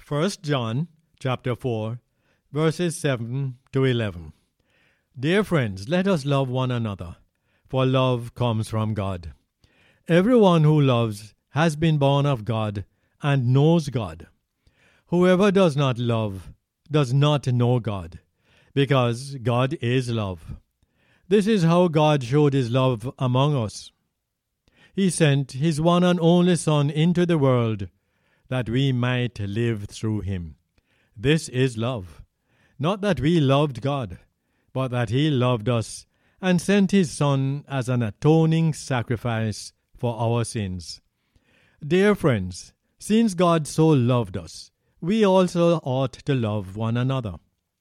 1 John chapter 4, verses 7 to 11. Dear friends, let us love one another, for love comes from God. Everyone who loves has been born of God and knows God. Whoever does not love does not know God, because God is love. This is how God showed his love among us. He sent his one and only Son into the world that we might live through him. This is love. Not that we loved God, but that he loved us and sent his Son as an atoning sacrifice for our sins. Dear friends, since God so loved us, we also ought to love one another.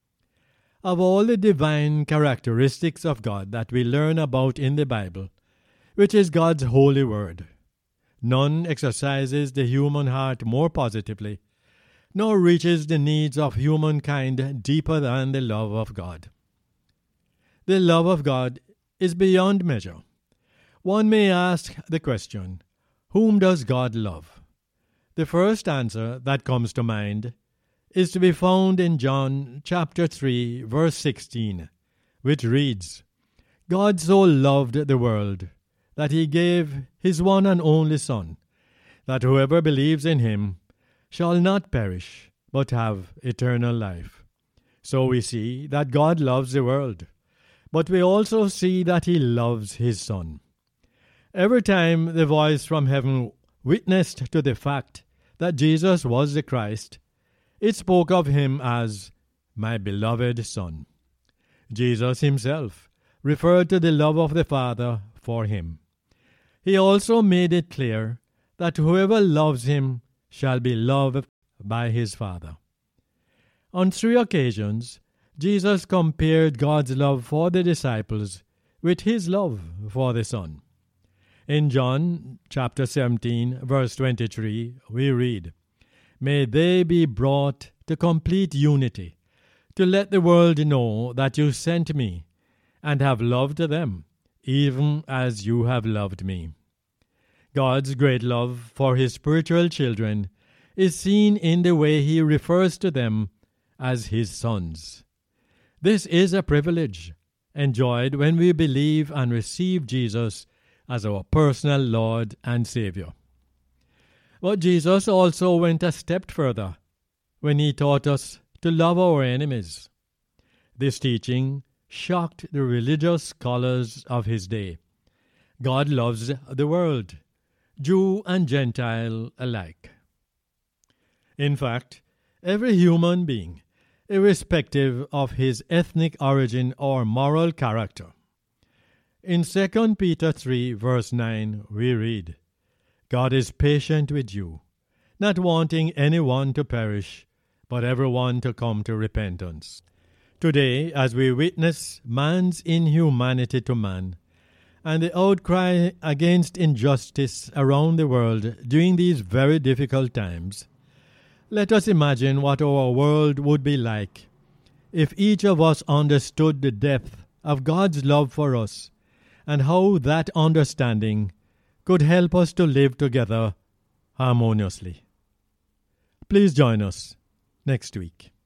Of all the divine characteristics of God that we learn about in the Bible, which is God's holy word, none exercises the human heart more positively, nor reaches the needs of humankind deeper than the love of God. The love of God is beyond measure. One may ask the question, whom does God love? The first answer that comes to mind is to be found in John chapter 3, verse 16, which reads, God so loved the world that he gave his one and only Son, that whoever believes in him shall not perish, but have eternal life. So we see that God loves the world, but we also see that he loves his Son. Every time the voice from heaven witnessed to the fact that Jesus was the Christ, it spoke of him as my beloved Son. Jesus himself referred to the love of the Father for him. He also made it clear that whoever loves him shall be loved by his Father. On 3 occasions, Jesus compared God's love for the disciples with his love for the Son. In John chapter 17, verse 23, we read, May they be brought to complete unity, to let the world know that you sent me, and have loved them, even as you have loved me. God's great love for his spiritual children is seen in the way he refers to them as his sons. This is a privilege enjoyed when we believe and receive Jesus as our personal Lord and Savior. But Jesus also went a step further when he taught us to love our enemies. This teaching shocked the religious scholars of his day. God loves the world, Jew and Gentile alike. In fact, every human being, irrespective of his ethnic origin or moral character. In 2 Peter 3, verse 9, we read, God is patient with you, not wanting anyone to perish, but everyone to come to repentance. Today, as we witness man's inhumanity to man, and the outcry against injustice around the world during these very difficult times, let us imagine what our world would be like if each of us understood the depth of God's love for us and how that understanding could help us to live together harmoniously. Please join us next week.